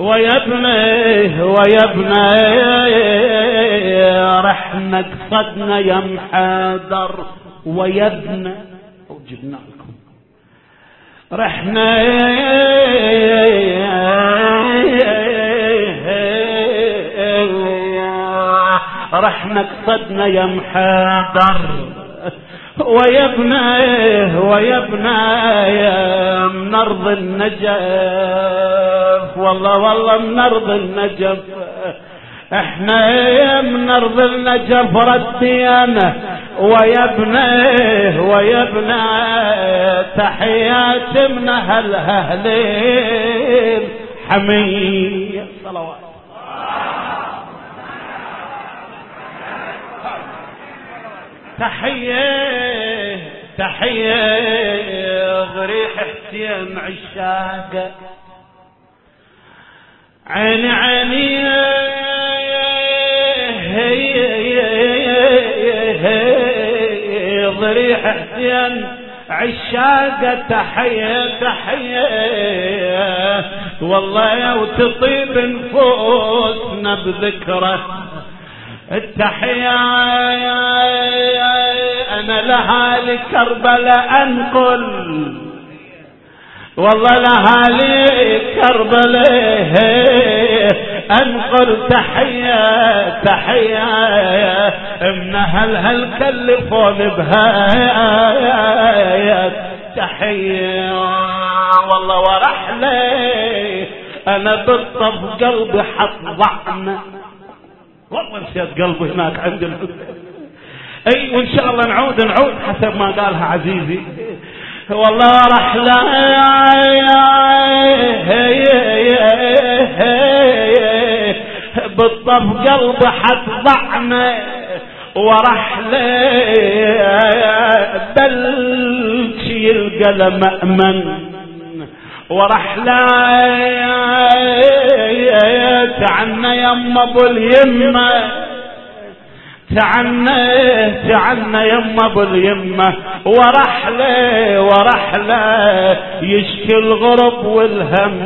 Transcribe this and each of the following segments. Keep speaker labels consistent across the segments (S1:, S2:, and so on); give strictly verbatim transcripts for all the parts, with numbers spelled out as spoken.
S1: ويا ابني ويا ابني رحنا قصدنا يا محادر ويا ابني وجبنا لكم رحنا رحنا قصدنا يا محادر ويا ابني ويا ابني من ارض النجف والله والله من ارض النجف احنا من ارض النجف ردينا ويا ابني ويا ابني تحيات من اهل اهلين حمية صلوات تحية تحية غريح حسين عشاق عيني عيني ضريح حسين عشاق تحية تحية والله وتطيب نفوسنا بذكره التحية أنا لها لكربلاء أنقل والله لها لكربلاء أنقل تحية تحية من هل هل كلفون بها تحية والله ورحلي أنا بالطف قلبي حط ضعنا والله نسيت قلبي هناك عند الحسين اي وان شاء الله نعود نعود حسب ما قالها عزيزي والله رحلة بالطف قلبي حط ضعنا ورحلة بلشي القلم مأمن ورحلة تعنا يما ابو اليمة تعنا تعنا يما ابو اليمة ورحلة ورحلة يشكي الغرب والهم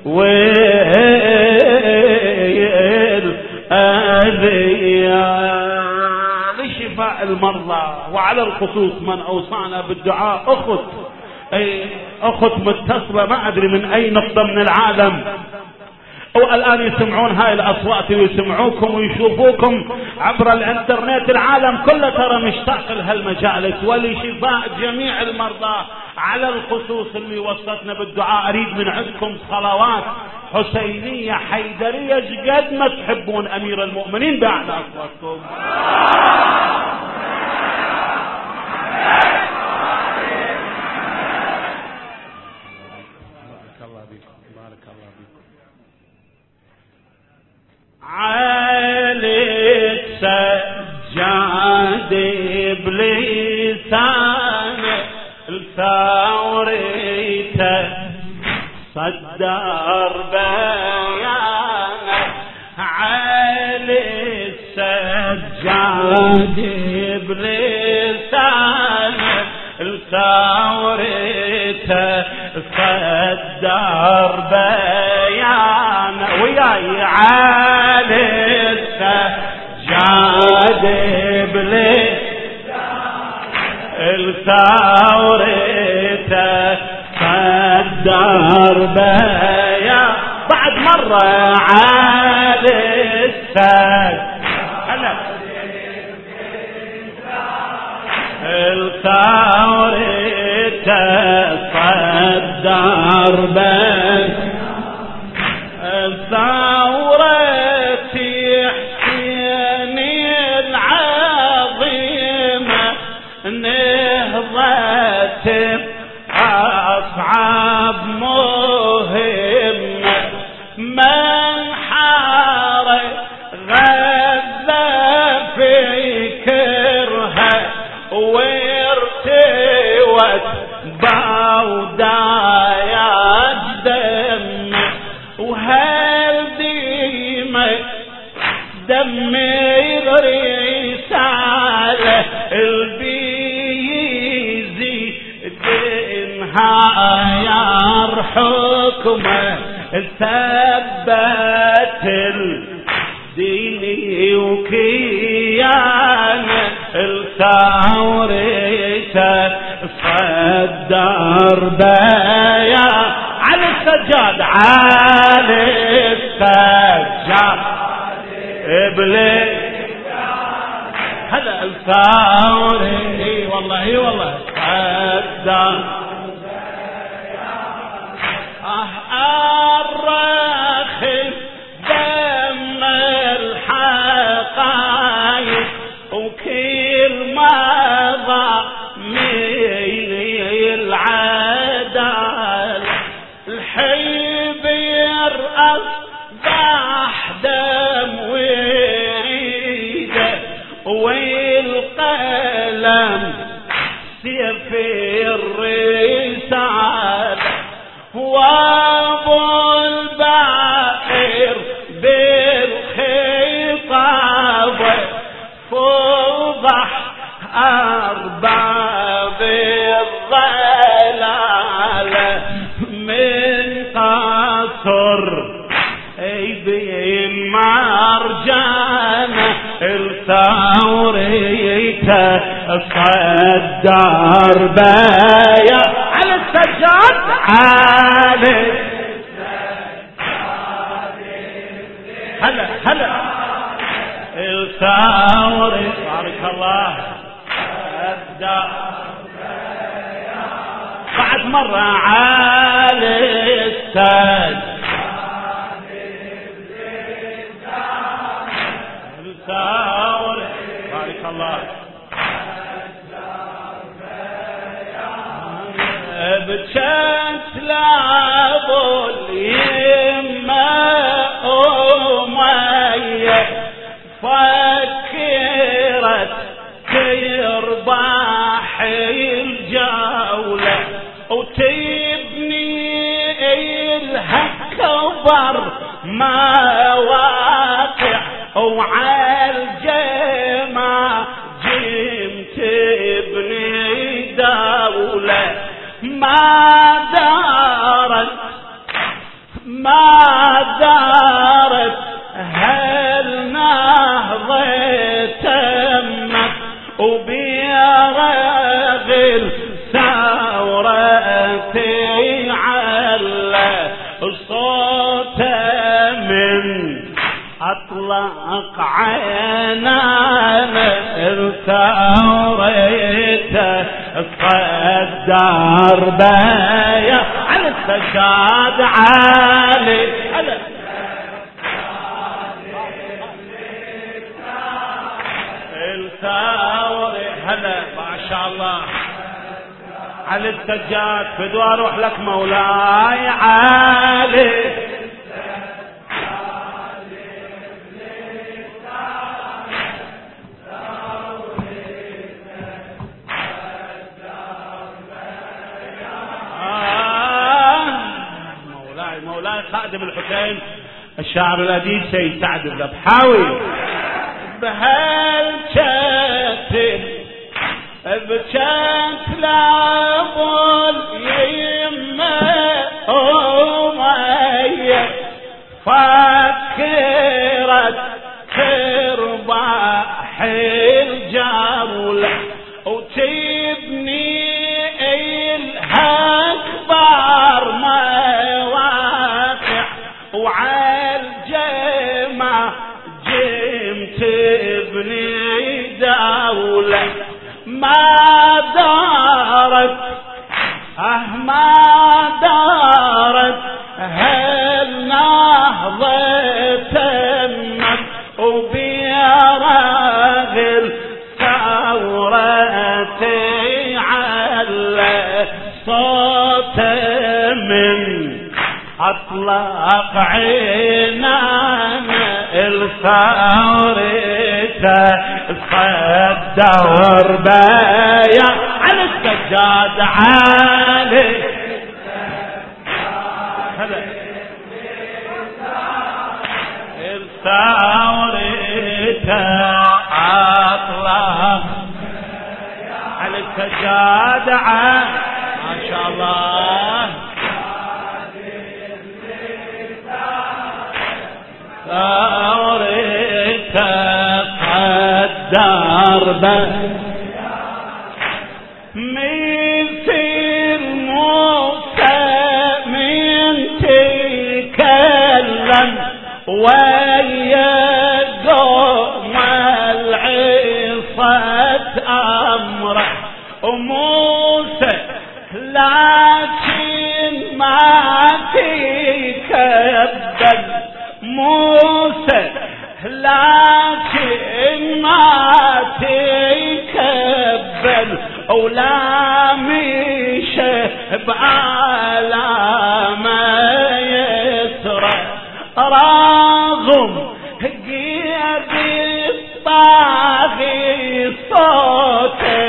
S1: والأذية لشفاء المرضى وعلى الخصوص من أوصانا بالدعاء أخت أي أخت متصلة ما أدري من أي نقطة من العالم والآن يسمعون هاي الأصوات ويسمعوكم ويشوفوكم عبر الانترنت العالم كله ترى مشتاق لهالمجالس ولشفاء جميع المرضى على الخصوص اللي وصلتنا بالدعاء أريد من عندكم صلوات حسينية حيدرية قد ما تحبون أمير المؤمنين بأعلى أصواتكم عليك سجاد بلسان الثوريته صدر بيانه عليك سجاد بلسان الثوريته صدر بيانه وياي على السجاد الثوريته صدر بيانه بعد مرة على السجاد الثوريته صدر بيانه الثورة حسيني العظيمة نهضت أصعب مهمة من حارب غزة في كرها وارتوت بودايات دم وهالديمة دمي رسالة البيزي دينها يا حكمه ثبت الدين وكيانه الثورته صدر بيا على السجاد على السجاد ابليس هذا الثوري والله والله صدر اه الرخي دم الحقايق وكل ما ضاع من العدالة الحب يرأس ضاح دم وعيده والقلم سيف الرسالة وابو البحر بالخطاب فوضح أرباب الضلالة من قصر أيدي مرجانة الثوريته صدر بيا على السجاد على هلا هلا الثوري بارك الله صدر بعد مرة على السجاد الثوري بارك الله بجت لابو اليمة أمية فكرت تربح الجولة وتبني إلها كبر مواقع وعالجمع جيم تبني دولة ما دارت ما دارت هالنهضة تمت وبيرغل ثورتي على صوت من أطلق عينانا ثورته صدر بيا على السجاد عالي على الثوري هلا ما شاء الله على السجاد فدوا اروح لك مولاي عالي خادم الحسين الشاعر الأديب سيد سعد الذبحاوي بهالكتب بكت لابو اليمة أمية فكرت تربح الجولة وتبني إلها أكبر مواقع وعالجمع جيم تبني دولة ما دارت اه ما دارت هالنهضة تمت وبيرغل ثورتي على صوت من أطلق عينانا الثورته صدر بيا على السجاد عالي الثورته أطلق على السجاد عالي ما شاء الله الدرب مثل موسى من تكلم ويا قوم العصة أمره وموسى لكن ما تكبل موسى لكن ما تكبل ولا مشى بعلى ما يسرى راغم قيد الطاغي صوته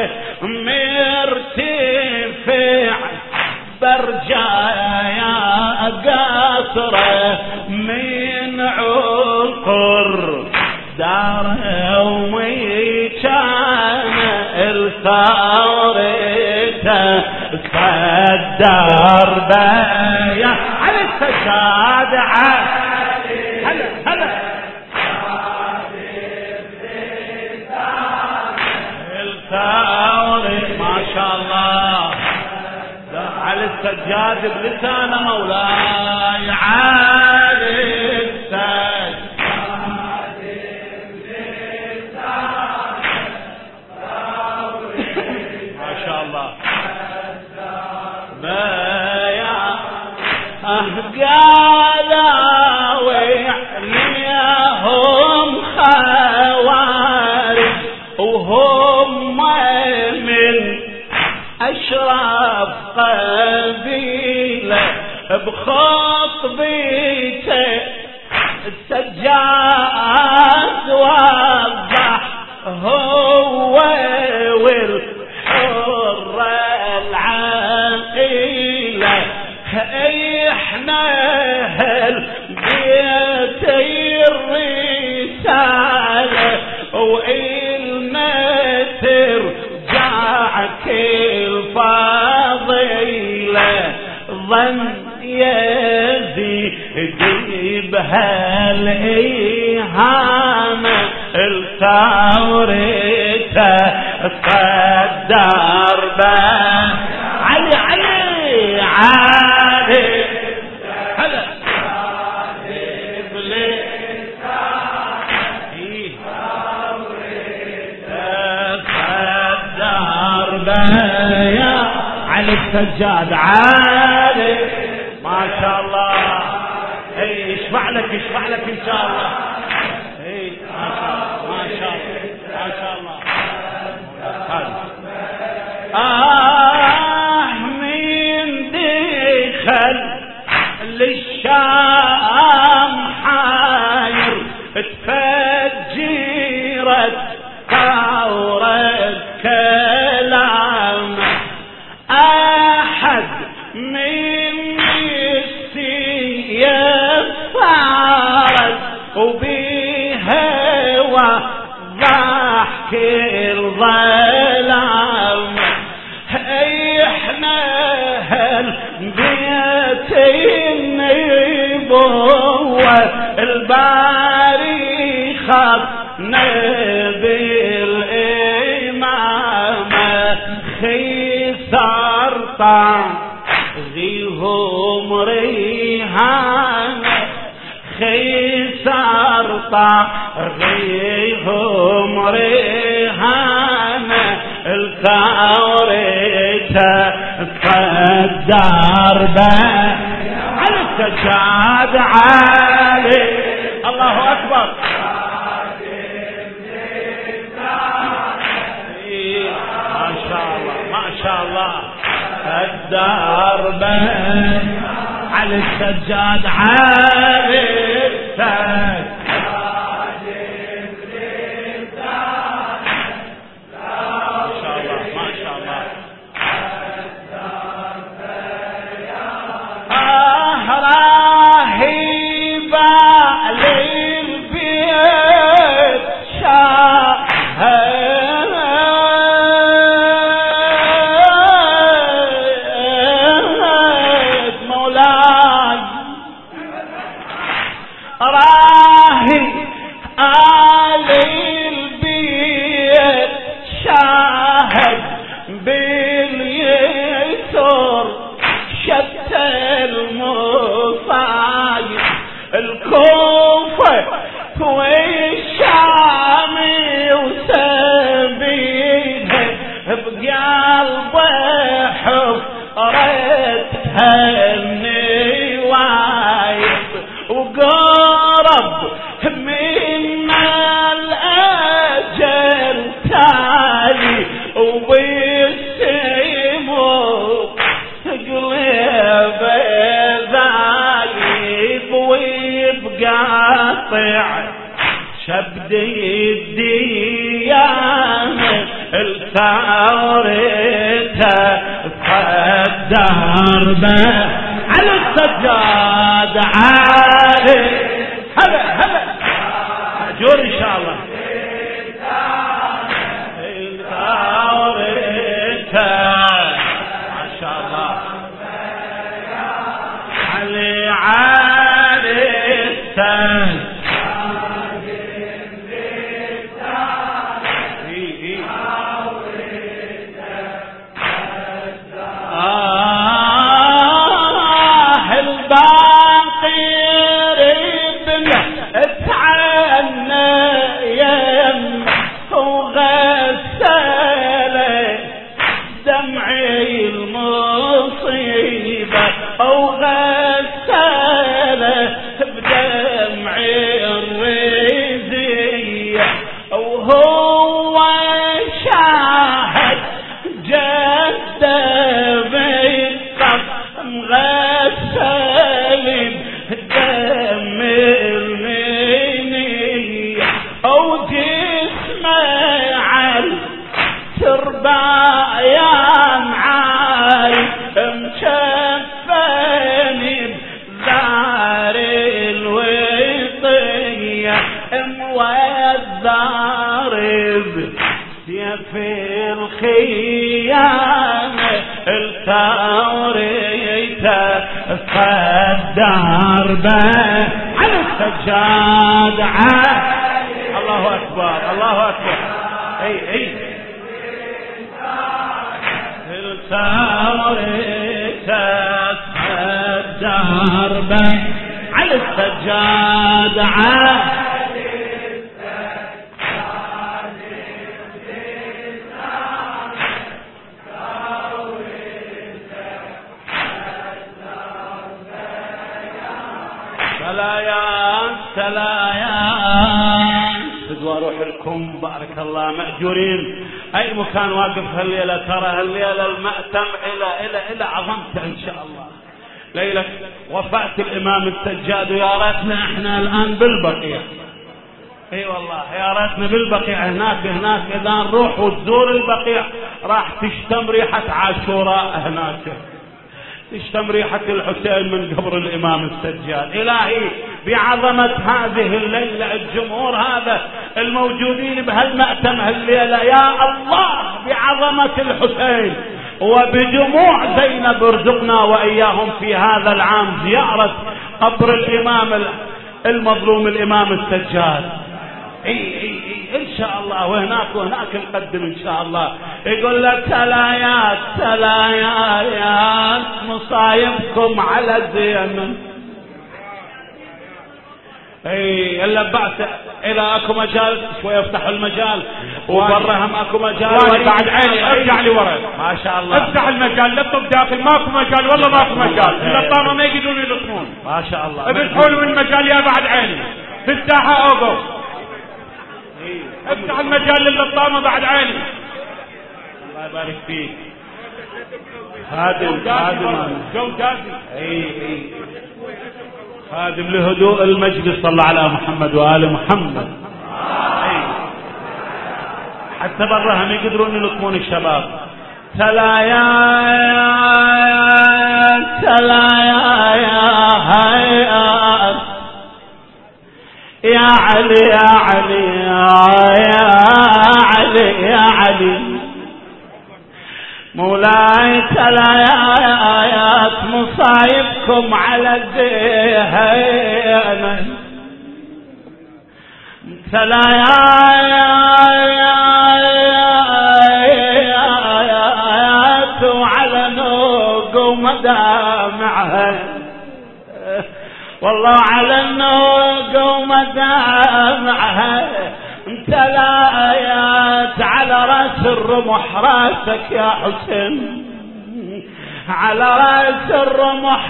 S1: مرتفع برجايا قصره من عقر داره وميشان الثورته صدر بيا على السجاد هلا هلا الثورة ما شاء الله على السجاد بلسان مولاي على السجاد ما شاء الله بيا أهقالا وعليهم خوارج وهم من أشرف قبيلة بخطبته السجاد وضح هو والحر العقيلة احنا هل بيت الرسالة وإلنا ترجع كل فضيلة ظن يزيد بهالإهانة الثورته صدر به علي علي علي هلا صدر به علي السجاد علي ما شاء الله اي يشفع لك يشفع لك ان شاء الله اي ما شاء الله ما شاء الله ما شاء الله آه من دخل للشام حاير تفجرت ثورة كلام أحد من السيف صارت وبيها وضحك الظلام احنا هل بيت النبوة الباري خطنا بالإمامة خسر طاغيهم ريهانة خسر طاغيهم ريهانة الثورته صدر به على السجاد عالي الله أكبر ما شاء الله ما شاء الله صدر به على السجاد عالي راهي إلهي آل البيت شاهد باليسر شتى المصايب الكوفة والشام وسبيها بقلبه حفرتها النوايب وقرب من الأجل تالي وبالسيمو تقلب ذايب وبقاطع شبد الديانة الثورته فالدربة على السجاد عالي هلا هلا جور ان شاء الله الثورته ما شاء الله علي عالي السجاد أو غسالة بدمع الرزية أو هو شاهد جدة بالقف مغسل بدم المنية أو جسمه على تربايا معاي مشفاني بذار الوطية موذارب سيف الخيانة الثوريته فالدربة على السجاد عالي الله أكبر الله أكبر اي اي الثوريته فالدربة على السجاد عالي سلايان سلايان تدوى روح لكم بارك الله مأجورين اي مكان واقف هالليلة ترى هالليلة المأتم الى الى الى عظمته ان شاء الله ليلة وفاة الامام السجاد ويا ريتنا احنا الان بالبقية اي أيوة والله يا ريتنا بالبقيع هناك هناك اذا نروح وتزور البقيع راح تشتم ريحة عاشوراء هناك تشتم ريحة الحسين من قبر الإمام السجاد. إلهي بعظمة هذه الليلة الجمهور هذا الموجودين بهالمأتم هالليلة يا الله بعظمة الحسين وبدموع زينب ارزقنا وإياهم في هذا العام زيارة قبر الإمام المظلوم الإمام السجاد. اي اي اي ان شاء الله وهناك وهناك نقدم ان شاء الله. يقول لك تلايات تلايات مصايبكم على الزيمن. اي الا بعث الى اكو مجال شوي افتحوا المجال وبرهم اكو مجال
S2: بعد عيني ارجع لي ورا
S1: ما شاء الله
S2: افتح المجال لطف داخل ماكو مجال والله ماكو مجال اللطامه ما يقدرون يلطمون
S1: ما شاء الله
S2: افتحوا من المجال يا بعد عيني في الساحه اوقف افتح المجال للطامة بعد عيني
S1: الله يبارك فيك. خادم خادم
S2: جوداتي
S1: اي اي خادم لهدوء المجلس صلى على محمد وآل محمد. اي حتى برهم يقدرون يلطمون الشباب. تلايا تلايا يا يا علي يا علي يا علي يا علي مولاي تلايات مصايبكم على الدهن. ثلايات وعلى نوق ومدامعها، والله على النوق ومدامعها، ثلايات على راس الرمح راسك يا حسين، على راس الرمح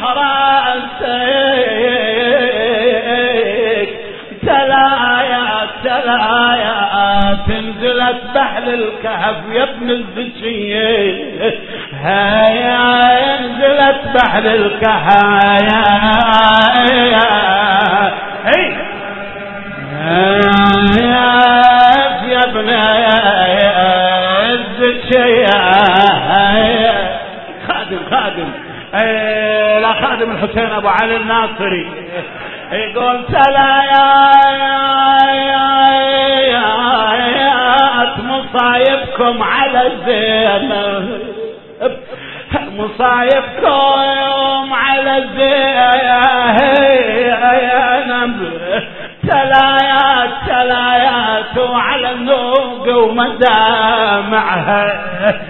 S1: راسك، تلايات تلايات نزلت بحل الكهف يا ابن الزكية، هيا نزلت بحل الكهف يا ابن الزكية. خادم خادم ايه لا خادم الحسين ابو علي الناصري يقول تلايات مصايبكم على الزينب، مصايبكم على الزينب، تلايات تلايات وعلى النوق ومدامعها،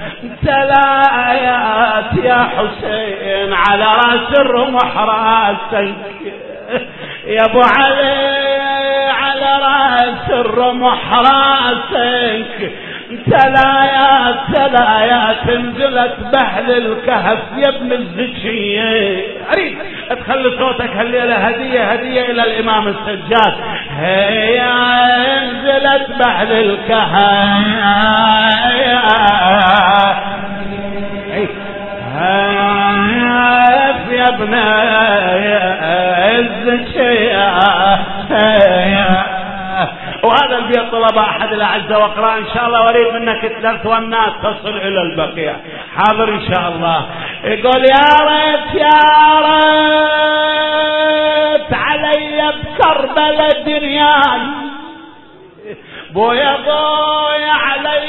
S1: تلايات يا حسين على راس الرمح راسك يا ابو علي، على راس الرمح راسك، تلايات تلايات نزلت بحل الكهف يا ابن الزكية. اريد اتخلي صوتك هالليلة هدية هدية الى الامام السجاد، هيا نزلت بحل الكهف يا ابن الزكية. وهذا البيت طلب احد الاعزة واقرا ان شاء الله، واريد منك الثلاث والناس تصل الى البقيع. حاضر ان شاء الله. يقول يا ريت يا ريت علي بكربلاء دنياي، بويا بويا علي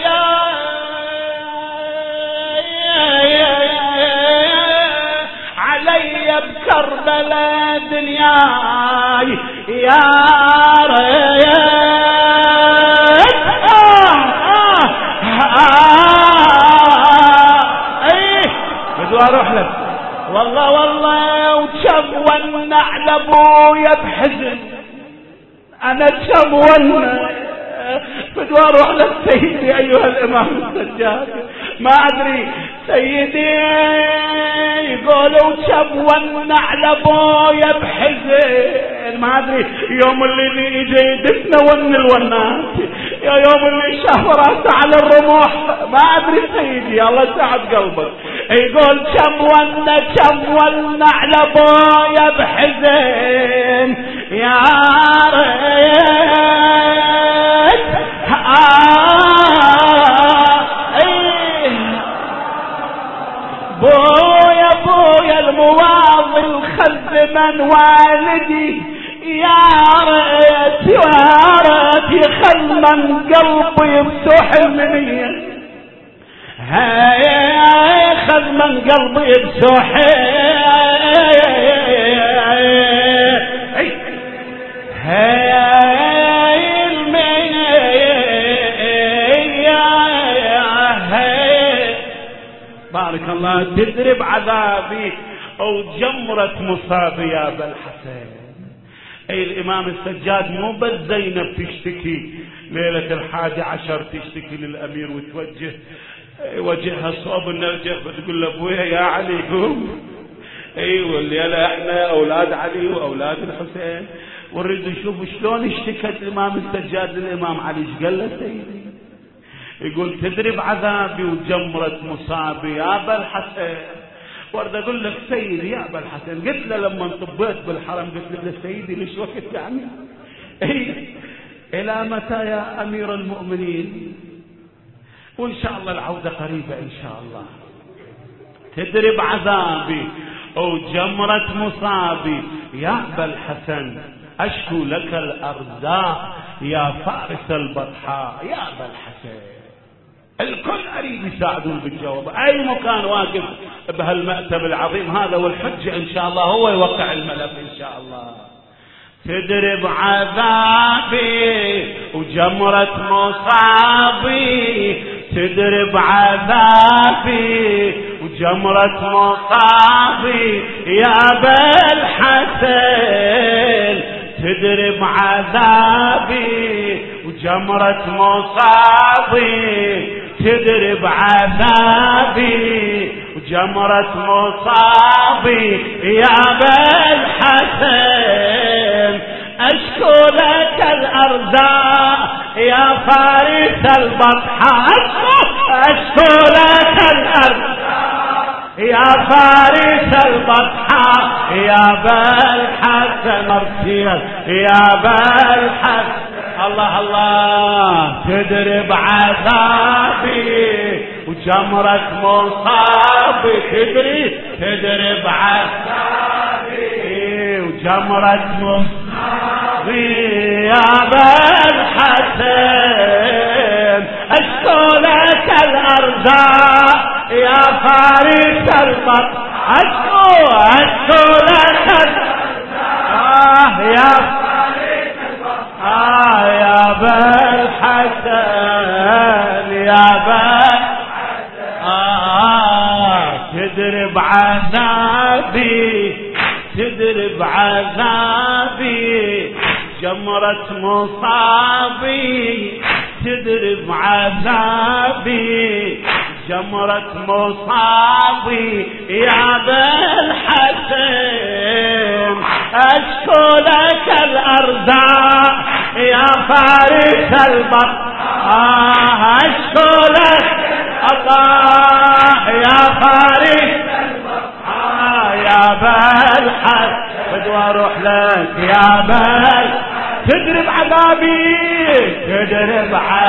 S1: علي بكربلاء دنياي يا ريت اروح لك والله والله، وكم ونع لابويا بحزن، انا كم ونع بدي اروح لك سيدي ايها الامام السجاد، ما ادري سيدي يقولوا كم ونع لابويا بحزن، ما ادري يوم اللي يجي يدفنا ون الونات، يا يوم اللي شهرت على الرموح، ما ادري سيدي الله ساعد قلبك. يقول كم ونع كم ونع لابويا بحزن يا ريت بويا بويا المواضي الخز من والدي، يا ريت يا ريت يخل من قلبي بسوح المنية، هاي خذ من قلبي بسوح هاي المنية، بارك الله. تدرب عذابي او جمرة مصابي يا ابا الحسين. اي الامام السجاد مو بس زينب تشتكي ليلة الحادي عشر تشتكي للامير وتوجه وجهها صوب النرجة بتقول له ابويا يا علي قوم. ايوه الليلة احنا اولاد علي واولاد الحسين ونريد نشوف شلون اشتكت الامام السجاد للامام علي. ايش قال له سيدي؟ يقول تدري بعذابي وجمرة مصابي يا ابا الحسين. ورد اقول لك سيدي يا ابا الحسن، قلت له لما انطبيت بالحرم قلت له سيدي ليش وقت يعني اي الى متى يا امير المؤمنين؟ وان شاء الله العودة قريبة ان شاء الله. تدري بعذابي وجمرة مصابي يا ابا الحسن، اشكو لك الارزاق يا فارس البطحاء يا ابا الحسن. الكل اريد يساعدون بالجواب، اي مكان واقف بهالمأتب العظيم هذا، والحجة ان شاء الله هو يوقع الملف ان شاء الله. تدري بعذابي وجمرة مصابي، تدري بعذابي وجمرة مصابي يا أبا الحسن، تدري بعذابي وجمرة مصابي، تدري بعذابي وجمرة مصابي يا أبا الحسن، أشكو لك الأرزاق يا فارس البطحاء، أشكو لك الأرزاق يا فارس البطحاء يا أبا الحسن، مرسيا يا أبا الحسن. الله الله، تدري بعذابي وجمرة مصابي، تدري تدري بعذابي وجمرة مصابي يا أبا الحسن، أشكو لك الأرزاق يا فارس البطن، أشكو أشكو لك الأرزاق يا آه يا أبا الحسن، يا أبا آه تدري بعذابي، تدري بعذابي جمرة مصابي، تدري بعذابي جمرة مصابي يا أبا الحسن، أشكو لك الأرزاق يا فارس البطن، آه أشكو لك الله يا فارس البطن، آه يا أبا الحسن، بدي أروح لك يا أبا، تدري بعذابي تدري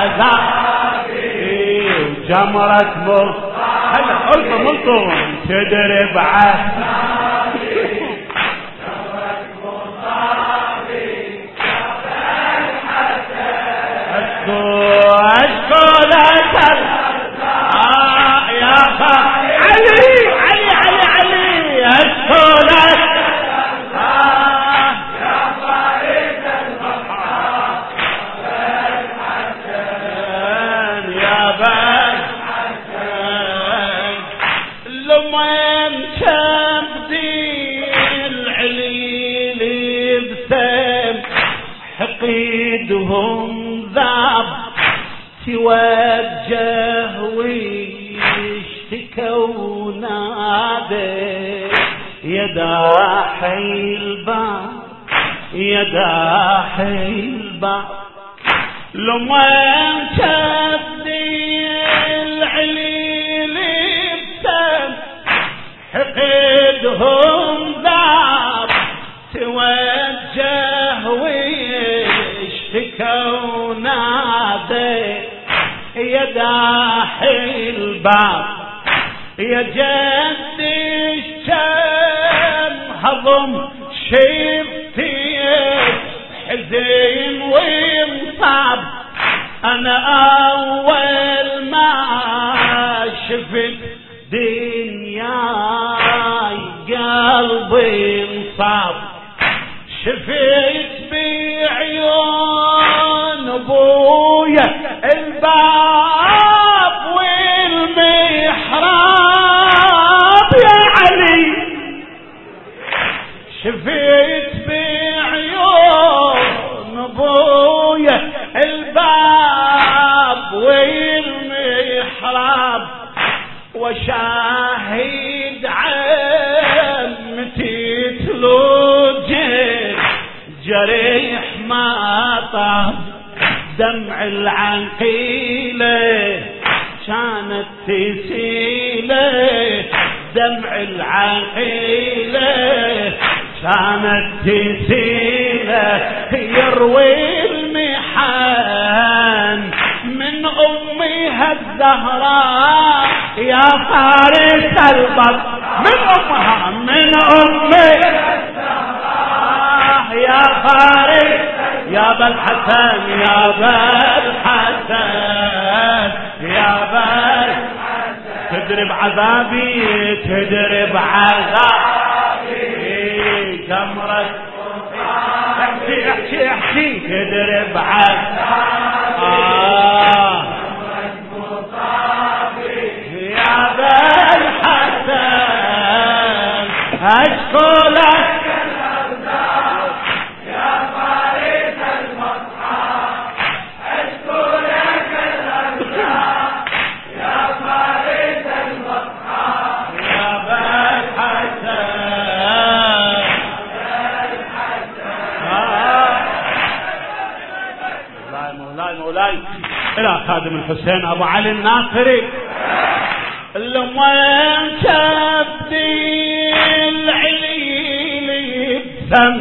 S1: بعذابي وجمرة مصابي، هلا قلت ملطم، تدري بعذابي جمرة مصابي يا أبا الحسن، أشكو أشكو لك الأرزاق يا علي علي علي علي، أشكو لك حقيدهم ذاب توجه ويشتكوا نادي يا داحي الباب يا داحي الباب، لمن تبدي العليل بسم حقيدهم ذاب توجه ويشتكوا نادي يا داحي الباب، يا جدي الشام هضم شفتي حزين ومصاب، انا اول ما شفت دنياي قلبي انصاب، شفت بعيون ابويا الباب والمحراب يا علي، شفت بعيون ابويا الباب والمحراب، وشاهد عمتي تلوجت جريح ما طاب دمع العنقيله كانت تسيله، دمع العنقيله كانت تسيله، يروي المحن من امها الزهراء يا فارس البطن، من امها من امها الزهراء يا فارس يا ابا الحسن يا ابا الحسن يا ابا الحسن، تدري بعذابي تدري بعذابي جمرة احكي احكي احكي تدرب عاد آه يا بالحسن أشكو لك يا فارس المصحف أشكو لك الأرزاق يا فارس المصحف يا بالحسن مولاي مولاي مولاي إلى خادم الحسين أبو علي الناصري لمن كبدي العليل بسم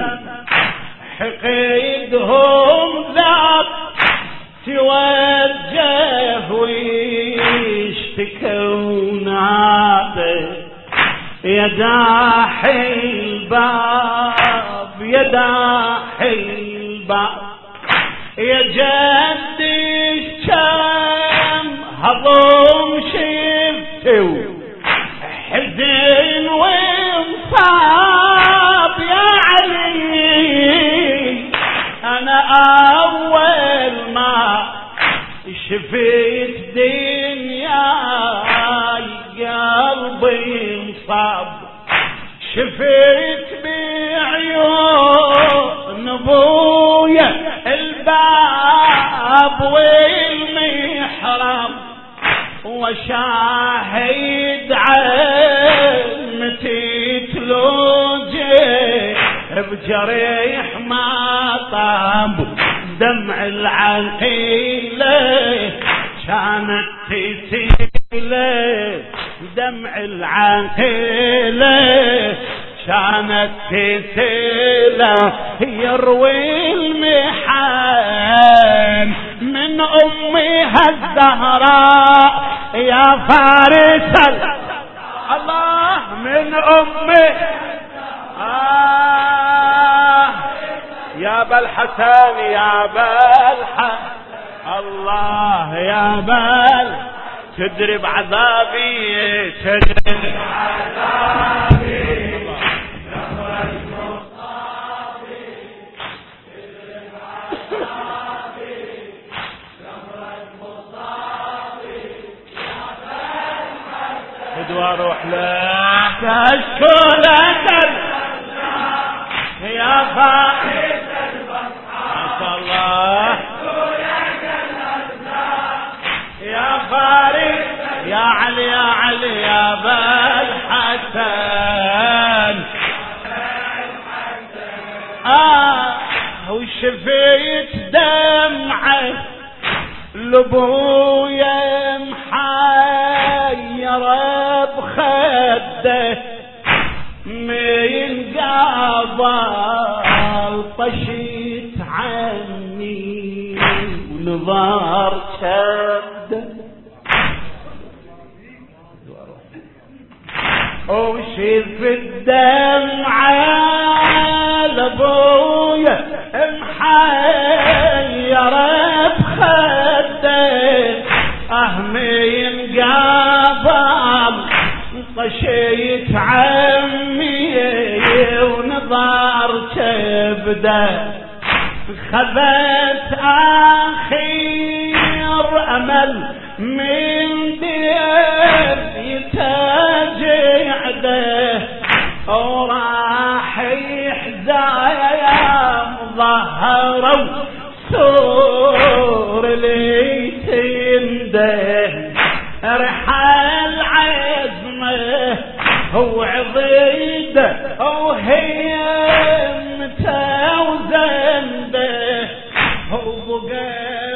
S1: حقيدهم ذات توجه ويشتكون هذا يا داحي الباب يا داحي الباب يا جدي كم هضم شفتو حزين وانصاب يا علي انا اول ما شفت دنيا قلبي انصاب شفت بعيون ابويا الباب والمحراب وشاهد عمتي تلوجي بجريح ما طاب دمع العقيلة كانت تسيله دمع العقيلة كانت تسيله يروي المحن من أمها الزهراء يا فارس الله من أمي آه يا بالحسن يا بالحسن الله يا بال تدري بعذابي تدري بعذابي واروح لك اشكو لك يا فارس ما شاء الله يا فارس يا علي يا علي يا بالحسن اه وشفيت دمعه لابويا محيره بخده من قبل طشيت عني ونظار شده وشف الدمعة لابويا محيره بخده اهمين قبل طشيت عمي ونظار كبده خذت اخير امل من دير يتجعده وراح يحزايا ظهروا سور لي تنده رحل عزمه هو عضيده وهي متوزنده هو بقى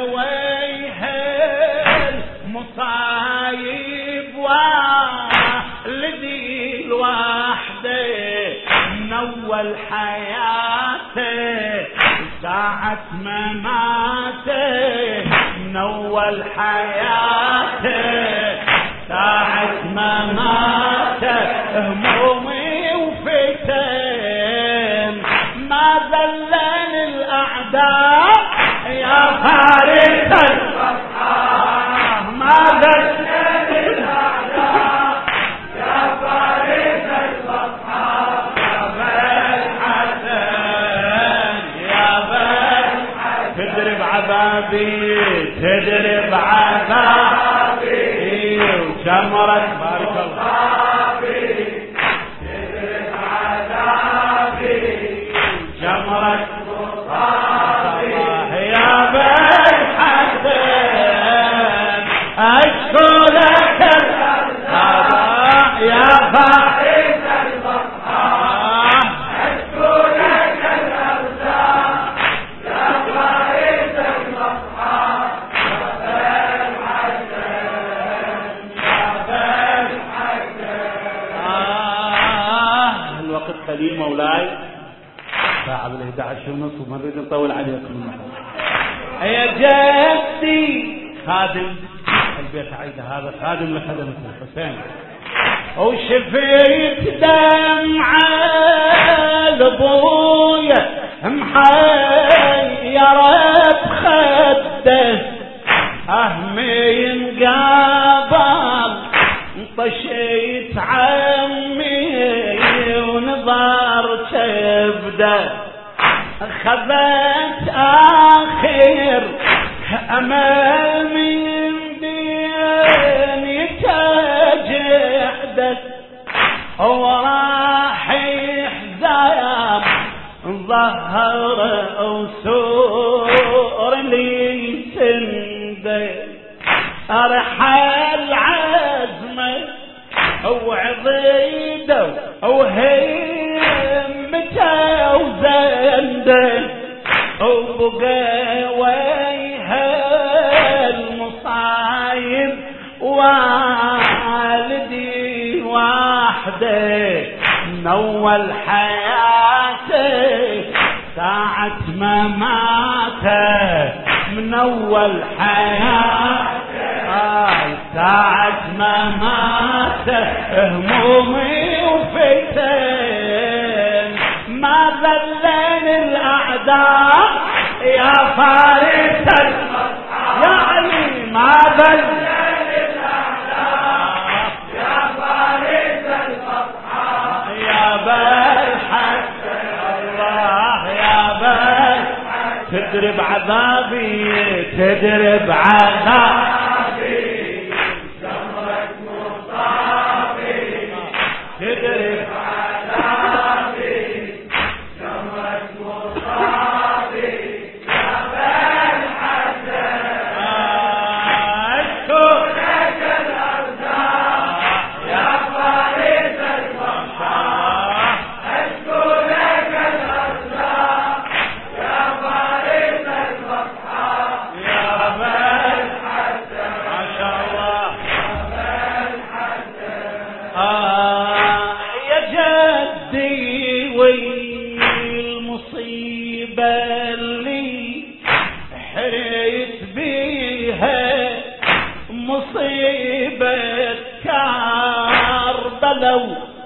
S1: ويهل مصايب والدي الوحده من اول حياته ساعة مماته من اول حياته ساعة مماته همومي وفتن ما ذلن الاعداء يا فارس الفصحى ما ذلن الاعداء يا فارس الفصحى يا بالحسن يا تدري بعذابي تدري بعذابي وجمرة بارك الله تدري بعذابي جمرة الله يا بن حسن أشكو لك الأرض يا فارس البطحاء أشكو لك الأرض يا فارس البطحاء يا بن حسن يا بن حسن. آه الوقت قليل مولاي، ساعة بالإحدى عشر ونص وما نريد نطول عليكم. يا جدي خادم البيت عيدة، هذا خادم لخدمة الحسين، وشفيت دمعة لابويا محيرة بخده أهمي ينقابل طشيت عمي ونظر كبده خذت آخر أمل من دين يتجحدث وراح يحزام ظهر وسور لي سنده أرحل عزمه وعضيده وهمته وزنده وبقى ويها المصايب والدي وحده من اول حياته ساعة ما ماته من اول حياته ساعة ما ماته همومي وفتن ما ذلن الاعداء يا فارس البطحاء يا علي ما ذلن الاعداء يا فارس البطحاء يا بالحسن الله يا بال تدري بعذابي تدري بعذابي جمرة مصابي تدري بعذابي جمرة مصابي يا بالحسن أشكو لك الأرزاق يا فارس البطحاء أشكو لك الأرزاق يا فارس البطحاء يا بالحسن ما شاء الله يا بالحسن. آه يا جدي والمصيبة اللي حريت بيها مصيبة كربلاء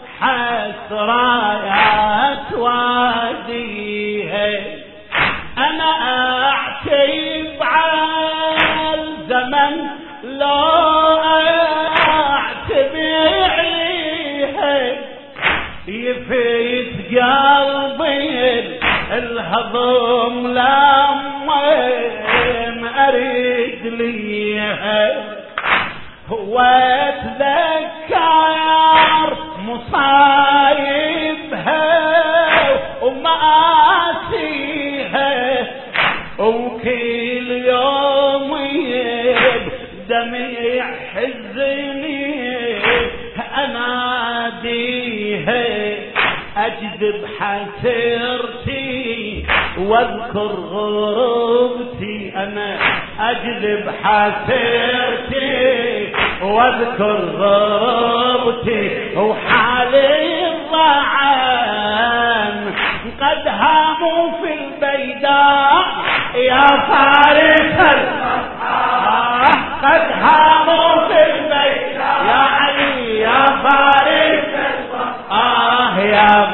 S1: وحسرات واديها أنا أعتب على الزمن لا أعتب عليها يفيت قلبي الهضم لما أريد ليها واتذكر مصايبها ومآسيها وكل يوم دمع حزني اناديها اجذب حسرتي واذكر غربتي انا اجذب حسرتي واذكر غربتي وحالي الضعان قد هاموا في البيداء يا فارس البطحاء قد هاموا في البيداء يا علي يا فارس البطحاء يا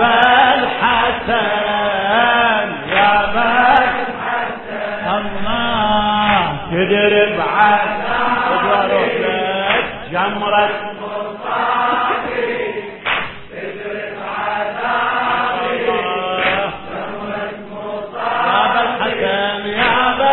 S1: بالحسن يا بالحسن الله تدري بعذابي جمرة مصابي تدري بعذابي جمرة مصابي يا بالحسن يا بالحسن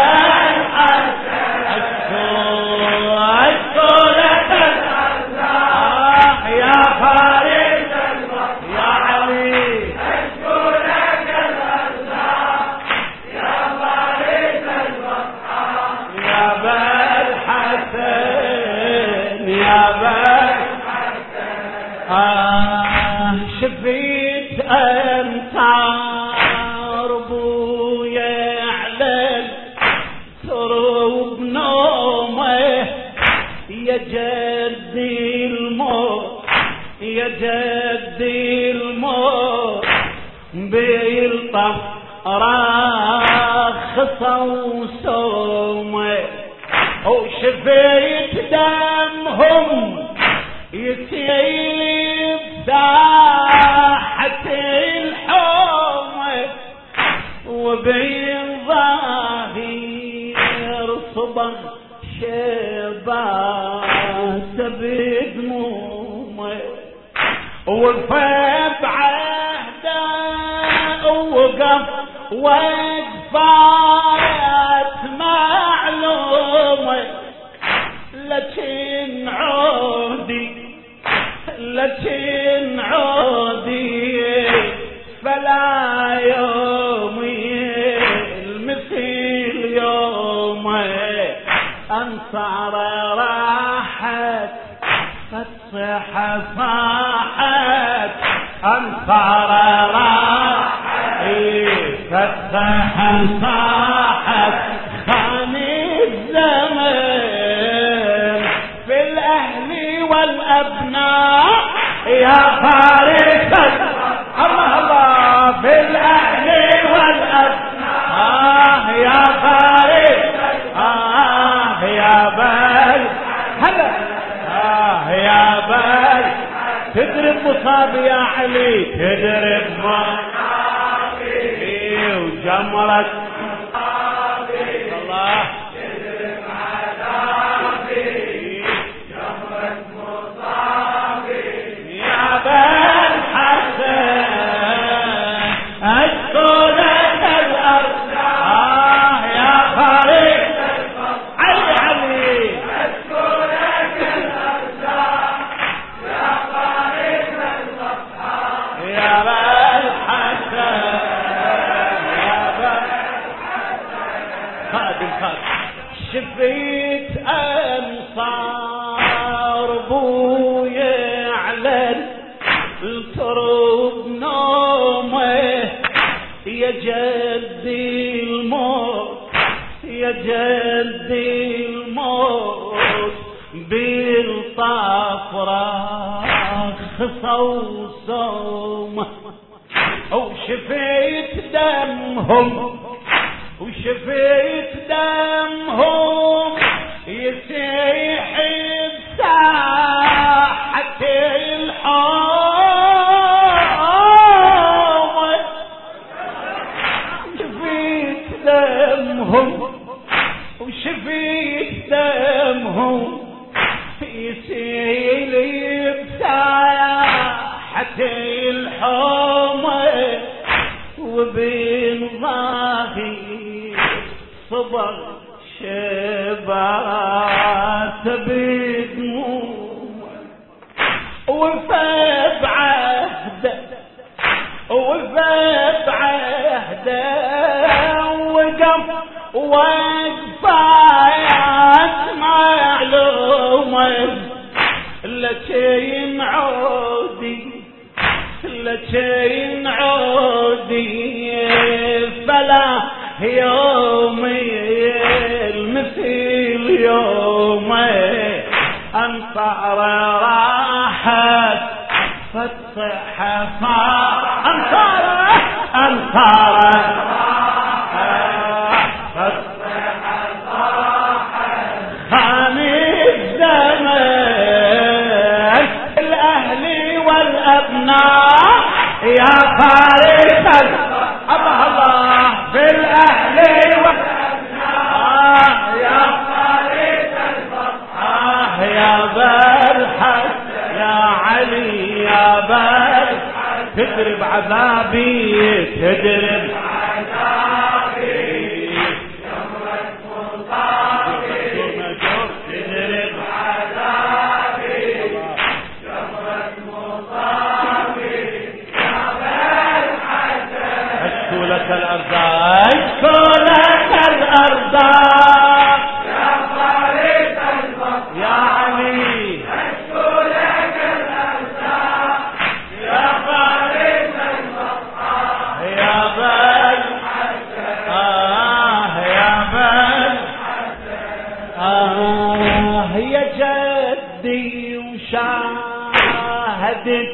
S1: خصوصهم وشفيت دمهم يسيل ساحة الحومة وبين ظاهر صبر شبات بدمومه وفى بعهده ووقف وقفات معلومه لكن عودي لكن عودي فلا يومي المثيل يومه أنصار راحت فالصحة صاحت أنصار راحت فالصحة صاحت خاني الزمن في الأهل والأبناء يا فارس الله الله في الأهل والأبناء آه يا فارس آه يا بل هلا آه يا بل تدرب مصابي يا علي تدرب مصابي وجمرك الله تدرب عذابي جمرك مصابي يا بل حسن أشكرك الأرض آه يا فارس علي علي أشكرك الأرض يا فارس الصفحة يا بل حسن يا بل خادم خادم شفيت أنصار بويا يعلن الترب نومه يا جدي الموت يا جدي الموت بالطفرة خصوصهم وشفيت دمهم وشفيت دمهم يسيح بساحة الحوم شفيت دمهم وشفيت دمهم يسيل بساحة الحوم وبين ظاهر صبر شبات بدموم وفى بعهده وفى بعهده وقف وقفات معلومه لكن عودي لكن عودي فلا يومي المثيل يومي أنصار راحت فالصحة أنصار أنصار فالصحة خاني الزمن الأهل والأبناء يا فارس الله الله في الأهل والأبناء يا فارس الصفحة يا بالحس يا علي يا بالحس تدرب عذابي تدرب عذابي جمرك مصابي تدرب عذابي جمرك مصابي يا بالحس أشكو لك الأرزاق أشكو لك الأرزاق يا فارس الصف يا علي أشكو لك الأرزاق يا فارس الصف يا بل آه يا بل آه يا جدي وشاهدت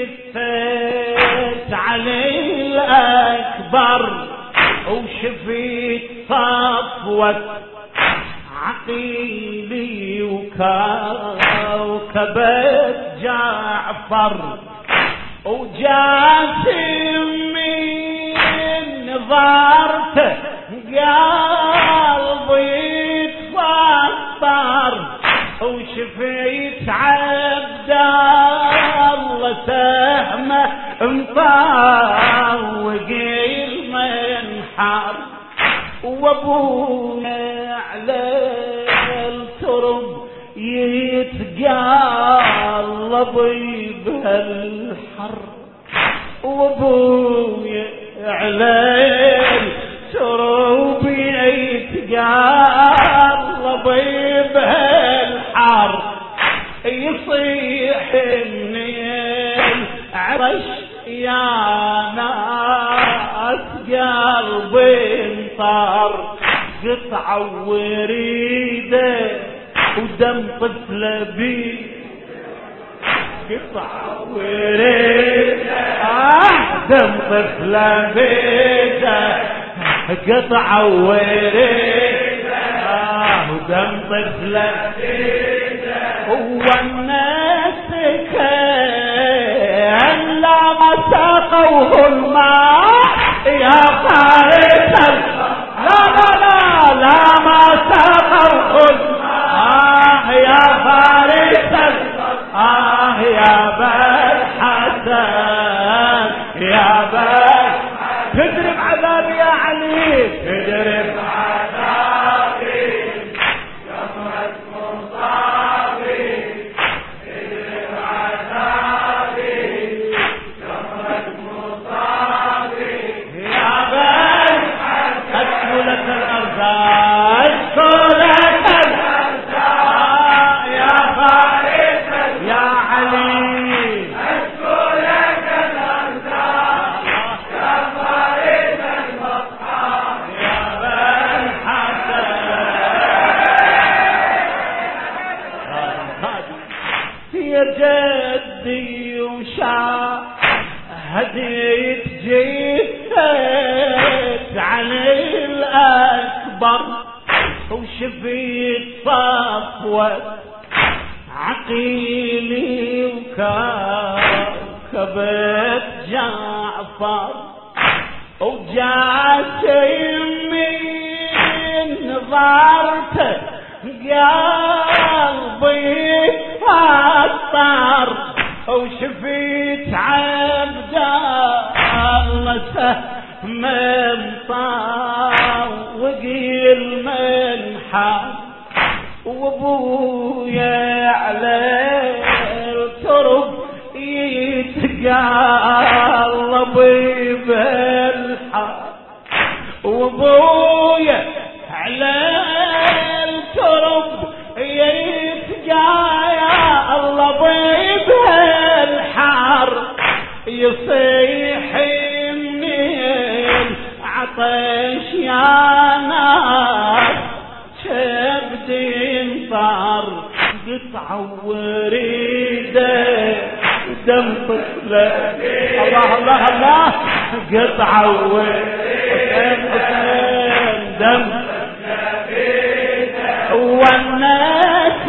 S1: جثة علي الأكبر وشفيت صفوت عقيلي وكوكبت جعفر وجاسم من نظرته قلبي تفطر وشفيت عبد الله سهمه مطوق المنحر وابونا على الترب يتقلب بهالحر وابويا على الترب يتقلب بهالحر يصيح النيل عرش يا ناس قلبي انطر قطعة وريده ودم طفله بيه قطعة وريده آه دم طفله بيده قطعة وريده آه ودم طفله بيده هو الناس كان لا ما ساقوه الماء يا فارس لا لا لا لا ما ساقوه الماء يا فارس آه يا بالحسن يا بال تدرب عذاب يا علي تدرب عذابي جمرة مصابي تدرب عذابي جمرة مصابي يا بال أشكو لك الأرزاق أشكو لك الأرزاق يا فارس يا علي أشكو لك الأرزاق يا فارس المصحف يا بالحسن يا جدي وشاهدت جيت علي الأكبر وشفيت صفوة عقيلي وكوكبت جعفر وجاسم من نظرته قلبي فطر وشفيت عبد الله سهم مطوق المنحر وابويا على الترب يتقلب بالحر وابويا على الترب يتقلب بالحر يصيح من العطش يا ناس شبدين صار قطعة وريده دم طفله الله الله الله قطعة وريده دم والناس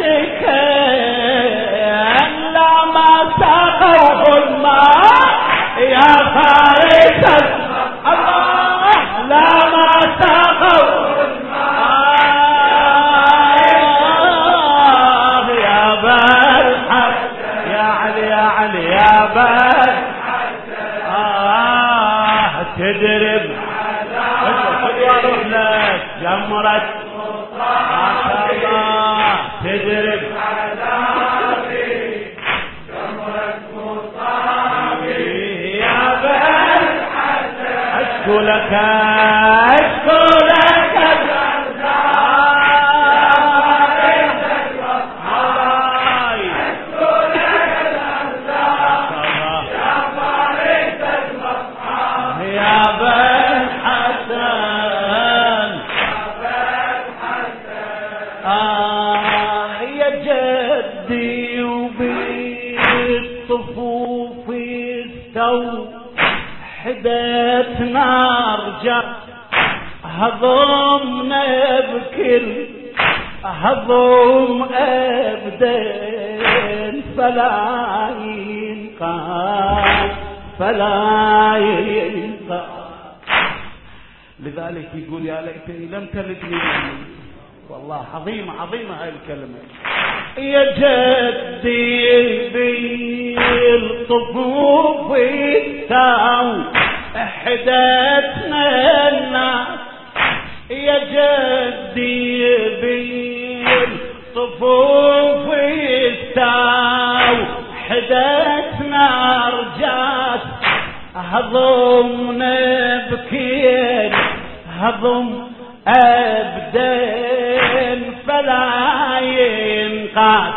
S1: كان لا ما ساقوه الماء يا فارس الله لا ما ساقوه الماء يا بالحسن يا علي يا علي يا بالحسن آه تدرب واروح لك جمرة ما شاء الله تدرب عذابي جمرة مصابي يا بالحسن اشكو لك اشكو لك حدت نار جر هضمنا بكل هضم أبدين فلا ينقاذ فلا ينقاذ. لذلك يقول يا ليتني لم تلدني والله عظيمة عظيمة هاي الكلمة. يا جدي بالطفوف التاو احدتنا الناس يا جدي بالطفوف التاو احدتنا رجات هضمنا بكين هضم أبدين فلا ينقاذ.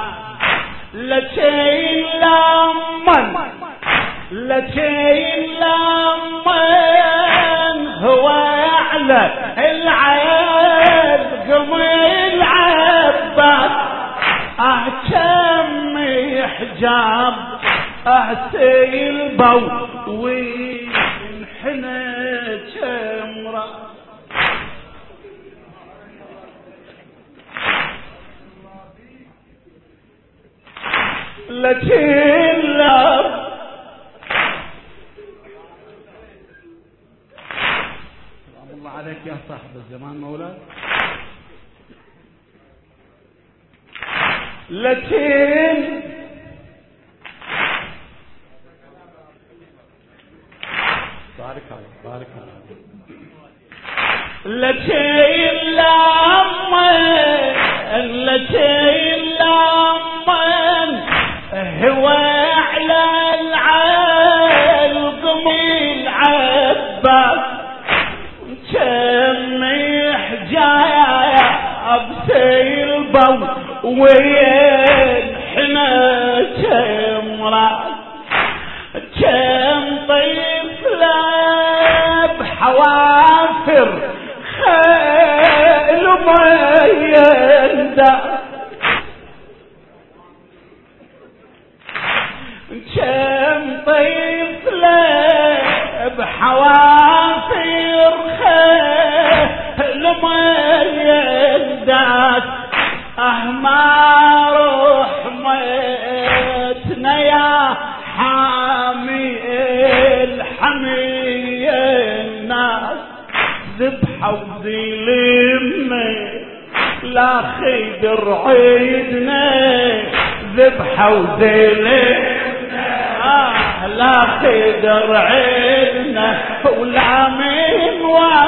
S1: لكن لمن لكن لمن هو على العلق من العباس أهتم حجاب أهتي البو وينحنى جمرة. لكن لا سلام الله عليك يا صاحب الزمان مولاي. لكن بارك الله بارك الله. لكن لما لكن لما هو على العلق من عباس جميح جايا بسيل البو وين حنا جمرة كم طفلة بحوافر خيل ما يندى كم طفلة بحوافر خيل ما يندى أهما روح ميتنا يا حامي الحمي الناس ذبحوا وزيلمنا لا خيدر عيدنا ذبحوا وزيلمنا آه لا خيدر عيدنا ولا من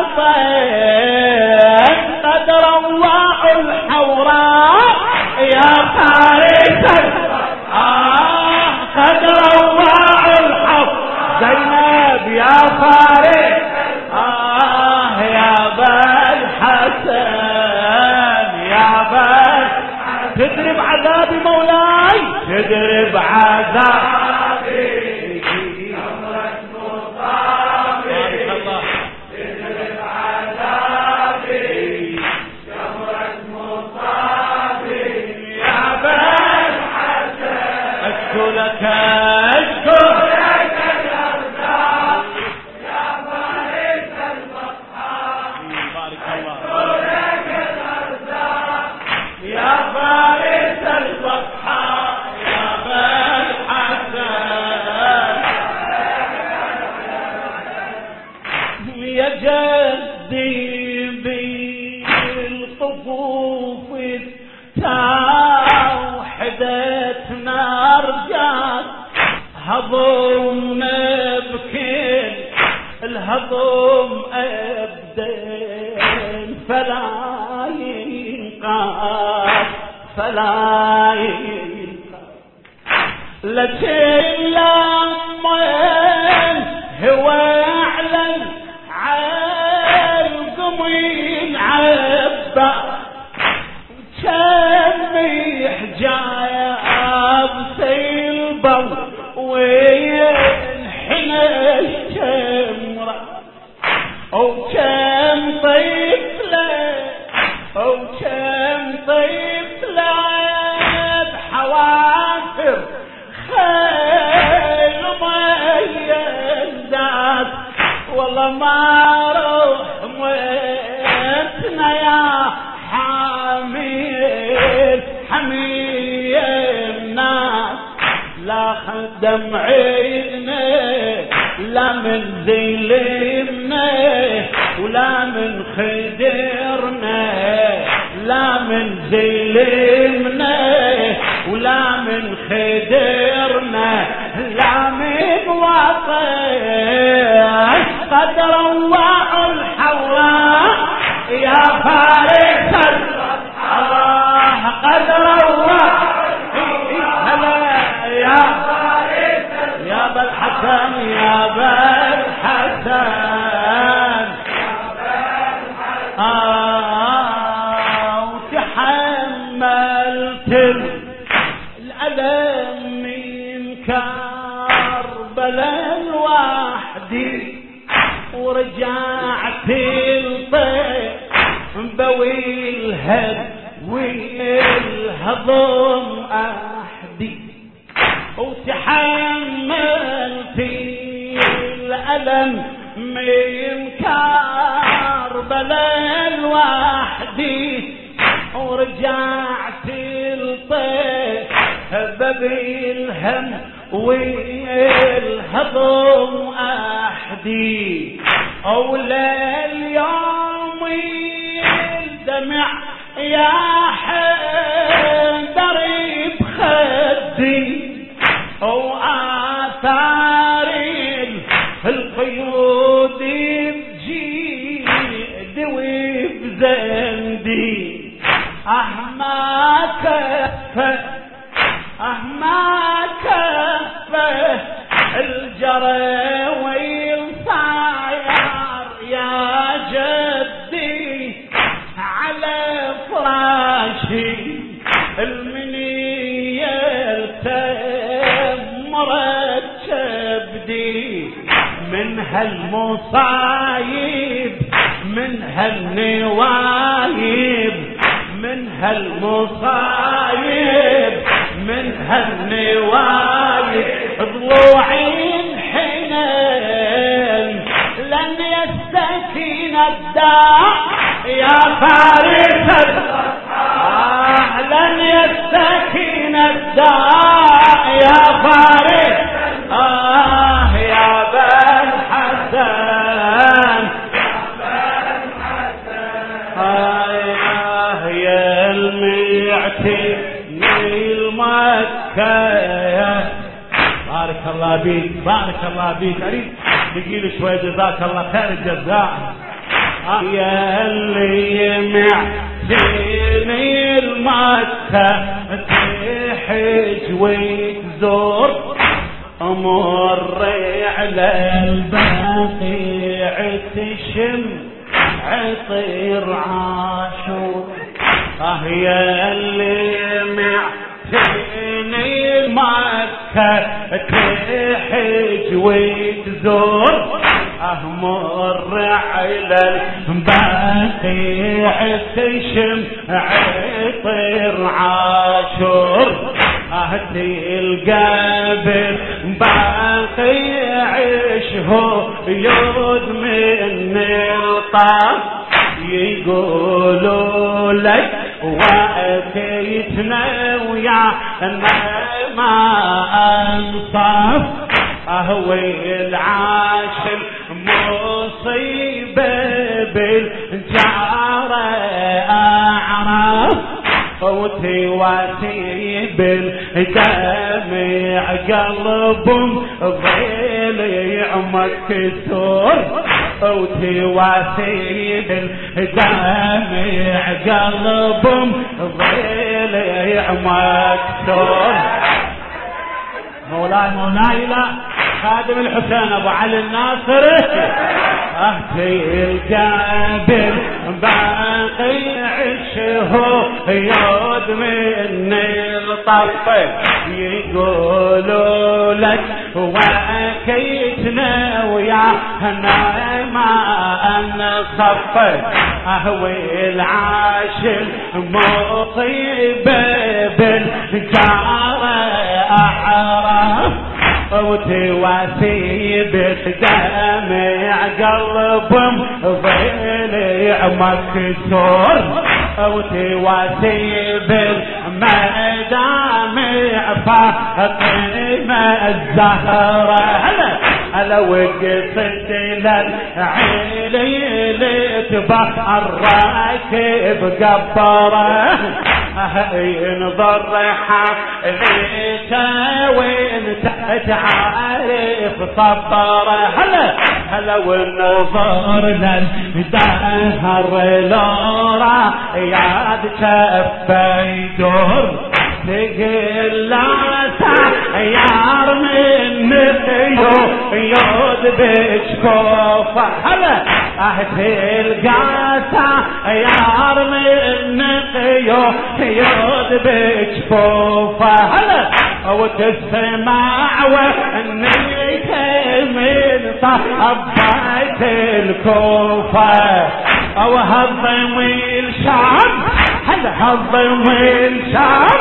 S1: وطن قد روعوا الحوراء يا فارس آه قد روعوا الحوراء زينب يا فارس آه يا بالحسن يا بال تدري بعذابي مولاي تدري بعذابي أمرك مصابي بارك الله تدري بعذابي أمرك مصابي يا بالحسن أشكو لك أشكو هضمنا بكل الهضم أبدين فلا ينقاذ فلا ينقاذ. لكن لمن هو أعلن عالقم ينعبى كم يحجايا بسيلبو وين حنا الشمرة أو كم طفلة أو كم طفلة بحوافر خيل دمعينا لا من ظلمنا ولا من خدرنا لا من ظلمنا ولا من خدرنا لا من وطن قد روعوا الحواء يا فارس الله قد روعوا يا يا بالحسن يا بالحسن آه وتحملت الألم من كربلاء لوحدي ورجعت الطيب بوي الهد والهضم أحدي وتحملت الألم من كربلاء لوحدي ورجعت الطيب بالهم والهضم أحدي أولى اليوم الدمع يا حيدر بخدي وآثار القيود بجيد وبزندي أهما كفه أهما كفه الجرى وينصاير يا جدي على فراشي المنية مرتب دي من هالمصايب من هالنوايب من هالمصايب من هالنوايب ضلوعين حنين لن يستكين الداء يا فارس آه لن يستكين الداء يا فارس آه يا بن حسن آه يا المعتي المكة بارك الله بيك بارك الله بيك أريد بقيل شوي جزاك الله خير الجزاء يا اللي معتني المكة تحج وتزور أمر على البقيع تشم عطير عاشور اه يا اللي معتني مكة تحج وتزور أمر على البقيع تشم عطير عاشور أهدي القابل بقيع شهود من الطاف يقولوا لك وأتيتنا ويا ما أنصاف أهوي العاشر مصيبة بالجارة أعرف صوتي واسي بالدمع قلبهم ضليع مكسور صوتي واسي بالدمع قلبهم ضليع مكسور مولاي مولاي لا خادم الحسين ابو علي الناصري اهتي القابل باقي الشهود من الطرف يقولوا لك وكيتنا ويانا ما نصف اهوي العاشر مصيبه بالجاره اعرف وتواسي بدمع قلبهم ضليع مكسور وتواسي بالمدامع فاطمة الزهرة هلا هلا وقصد للعيلي لتبحرك بقبره ينظر حاليته وانت تعرف صبره هلا هلا والنظر للدهر لورا ياد كفي دور تقل لا سيار من يود بشكوفه هلا اهتل قاسا يار من يود بشكوفه هلا وتسمع وانك من صحبات الكوفه او هضم الشعب هلا هضم الشعب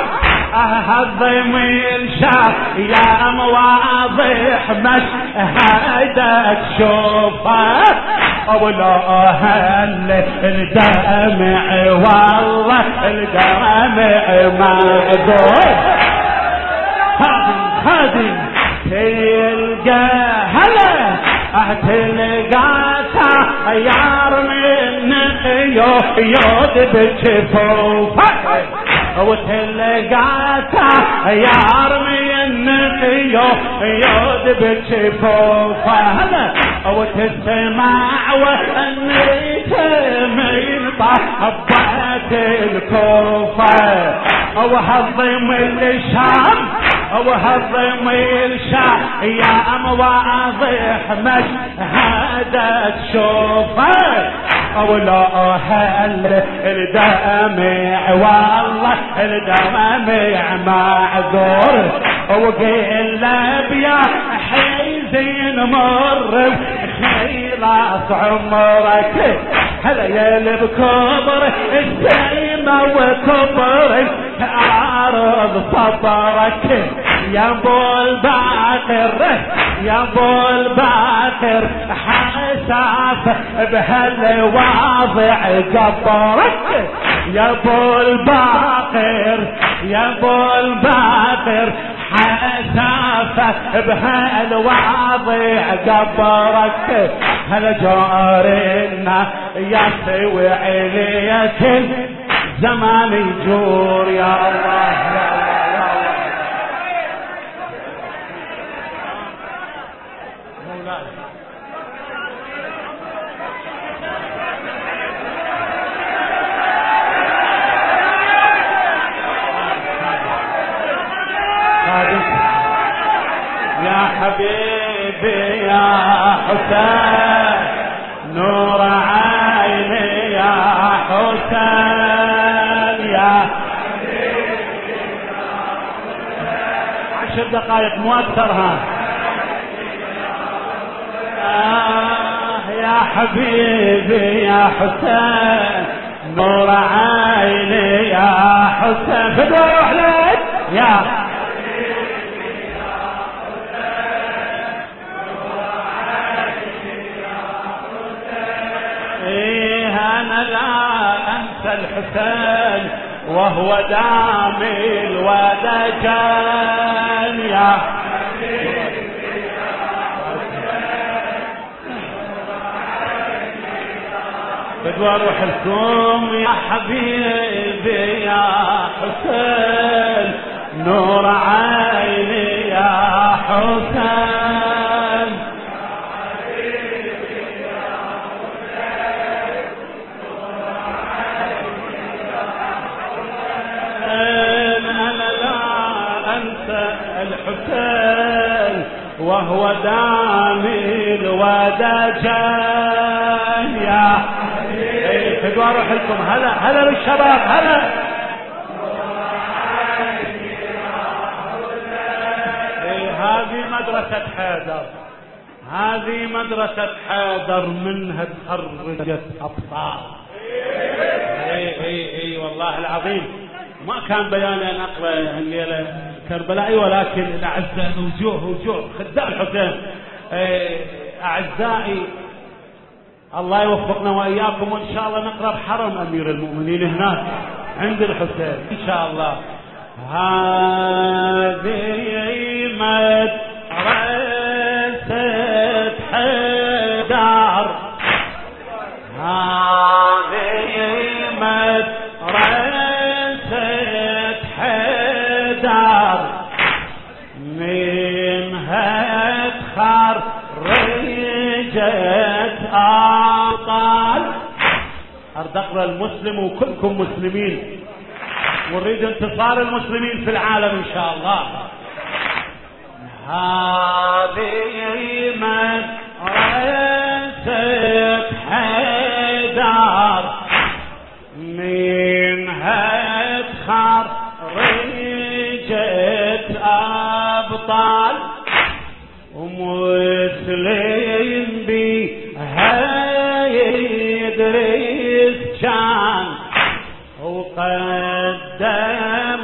S1: هضم الشعب يا مواضح مشهدك شوفه ولا هل الدمع والله الدمع معذور خادم خادم تلقى هلا تلقى سيار من يود بجفوفه وتلقى سيار من يود بجفوفه هلا وتسمع وانيت من طهبات الكوفه وهضم الشام وهضم الشام يا مواضح مشهدك شوفه ولا هل الدمع والله الدمع معذور وقيل بيا حيزين مر خلاص عمرك هلا يا بكبر السيمة وكبر عارض صبرك يا ابو الباقر يا ابو الباقر حساف بهالواضع قبرك يا ابو الباقر يا ابو الباقر حسافة بهالواضع قبرك هل جارنا يسوي عليك زمان يجور يا الله يا الله يا الله يا حبيبي يا حسين نور عيني يا حسين يا حبيبي يا حسين عشر دقائق مو اكثر ها آه يا حبيبي يا حسين نور عيني يا حسين فدوى روح لك يا الحسين وهو دامي الودجان يا حبيبي يا حسين بدو اروح لكم يا حبيبي يا حسين نور عيني يا حسين الحسين وهو دامي الودجان يا حبيبي فدوا اروح لكم هلا هلا للشباب هلا هذه مدرسة حيدر هذه مدرسة حيدر منها تخرجت أبطال اي اي اي والله العظيم ما كان بياني ان اقرا الليله كربلائي ولكن الاعزاء وجوه وجوه خدام الحسين اعزائي الله يوفقنا وإياكم، وإن شاء الله نقرأ بحرم أمير المؤمنين هناك عند الحسين إن شاء الله. هذه مدرسة حيدر، هذه مدرسة حيدر، منها تخرجت أبطال. أريد أقرأ المسلم وكلكم مسلمين، ونريد انتصار المسلمين في العالم إن شاء الله. هذه مدرسة حيدر، منها تخرجت أبطال، ومسلم بها يدرس كان، وقدم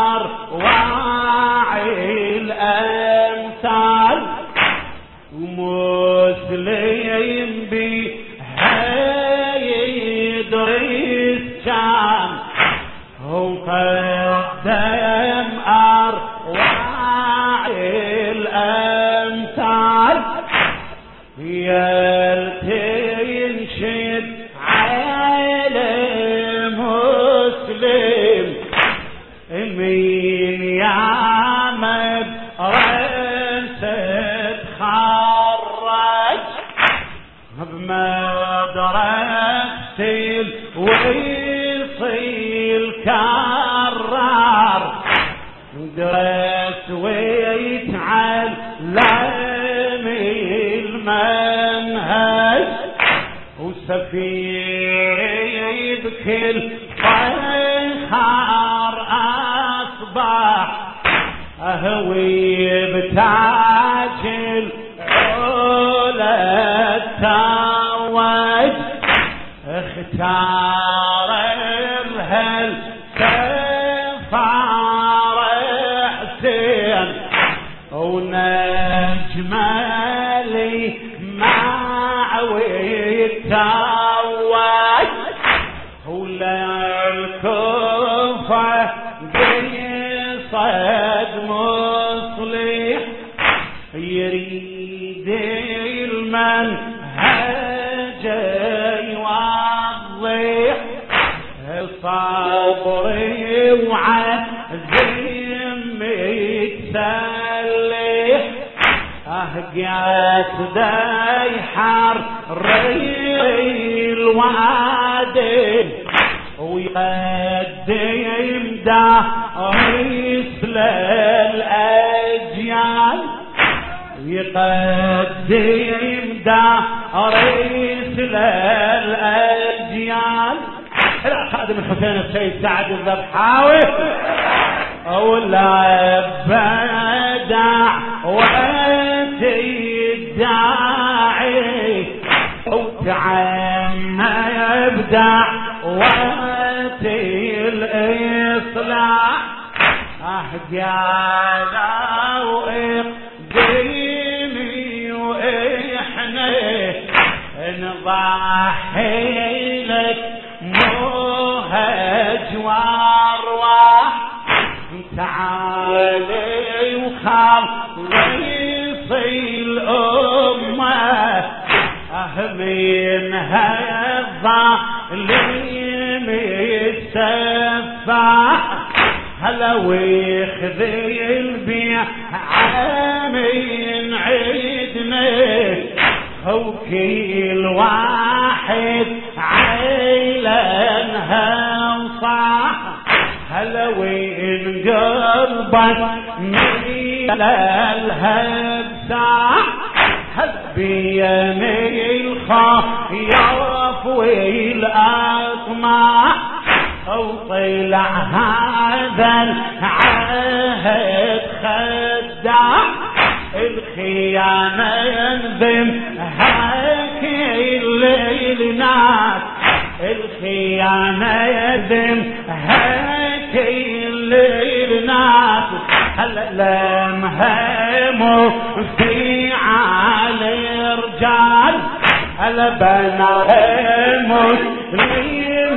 S1: أروع الأمثال، ومسلم بها يدرس كان، وقدم أروع الأمثال، يلتنشد على مسلم من يعمد رأسه خرج بمدرسة ويصيل كرار، درس ويتعلم المنهج، وسفير بكل فخار أصبح أهوي بتاج العلا التوج، اختار الهل سفار حسين، ونجملي معوي التوج، وللكوفة بصد مصلح، يريد المنهج يوضح، صبري وعزم يتسلح، أهجات داي حري الوادي، ويقدم دارس للأجيال، ويقدم دارس للأجيال. لا خادم الحسين السيد سعد الذبحاوي، ولا بدع وتدعي، وتعمى يبدع وتي الإصلاح، أهجانا وإقدمي وإحنا نضحي لك موهج وارواح، تعالي وخلصي الأمة أهمينها الظالم السفاح، هلا ويخذي البيع عامين عيدنا، هو كل واحد عيلانها صح، هلا وين قلبك ميل الهبسة، هل بيمي الخياف والأطماع، أو طلع هذا العهد خداع، الخيانة ينذم هاكي الليل ناس، الخيانة ينذم هاكي الليل ناس، هلا لمهمه في على رجال، هلا بنا مسلم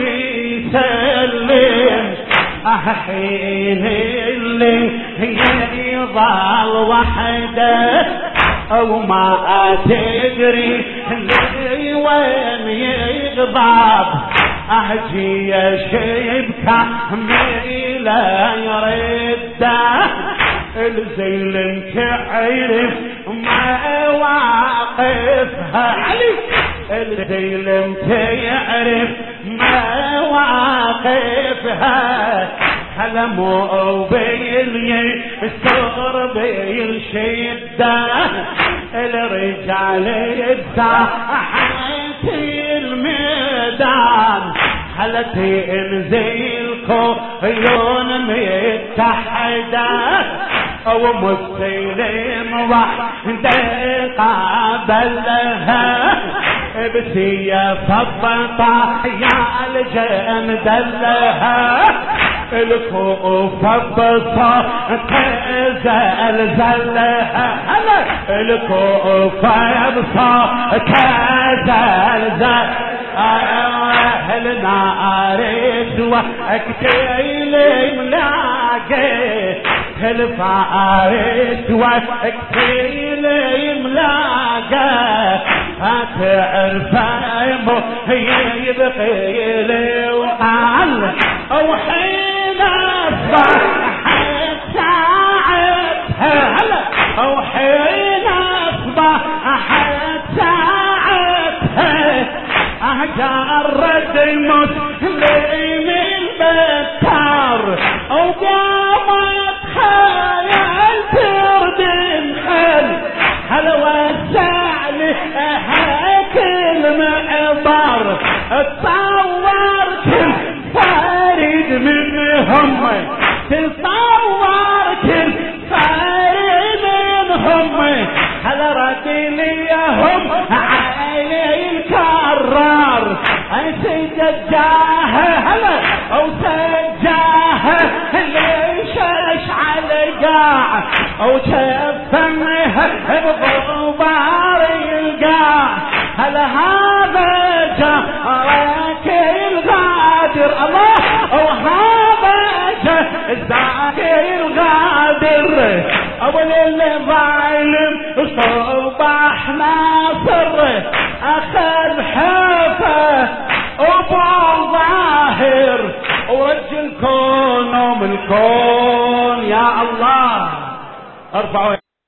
S1: يسلم حين اللي يضل وحده او ما تدري اللي وين يغضب اجي شبكه ميلا يرده الزلم تعرف مواقفها علي الزلم تعرف مواقفها هلا مو بيلي الصغر بالشدة الرجال يتساحت الميدان هلا تنزلكو عيون متحدة او مسلم وحده قابلها بسيف الطاح يا الجن دلها الكوفة بصا تزلزلها هلا الكوفة بصا تزلزل اهلنا اريد واكتيل ملاقي الفارس واكتيل ملاقي هتعرف هي يبقي لي وقال او حين اصبحت ساعتها هلا او حين اصبحت ساعتها اجرد المسلم البتار او قامت خيال تردم حل هلا وسع لي كل معبر تصور كل فارد منهم تصور كل فارد منهم هلا رجليهم علي الكرار اي سجاه هلا او سجاه ليش اشعل قاع او شفمه بغبار القاع هلا هذا جارك الغادر الله او هذا جارك الغادر اول الظالم صباح ناصر اخذ حافه ابو ظاهر ورجل كونهم الكون يا الله ارفعوا